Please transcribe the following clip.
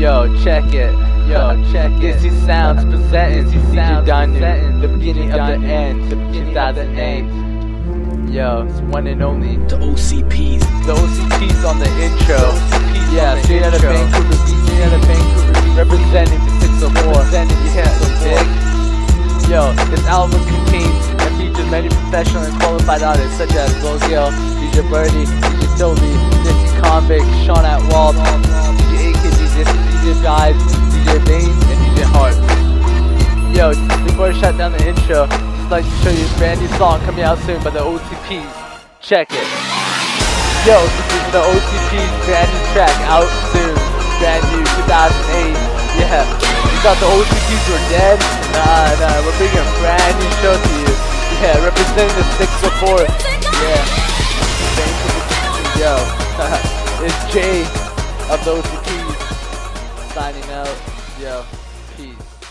Yo, check it. Yo, check it. Izzy Sounds presenting. DJ Danu, the beginning of the end. 2008. Yo, it's one and only. The OCPs. The OCPs on the intro. Yeah, straight out of Vancouver, BC. Representing the 604. Yo, this album contains and features many professional and qualified artists such as Lil Gil, DJ Birdie, DJ Toby, Nifty Convict, Sean Atwald, DJ AK, DJ Guys, DJ Baines, and DJ Hart. Yo, before I shut down the intro, just like to show you a brand new song coming out soon by the OCPs. Check it. Yo, this is the OCPs brand new track out soon. Brand new 2008. Yeah, you thought the OCPs were dead? Nah, we're bringing a brand new show to you. Yeah, representing the 604. Yeah. Yo, it's Jay of the OCPs signing out. Yo, peace.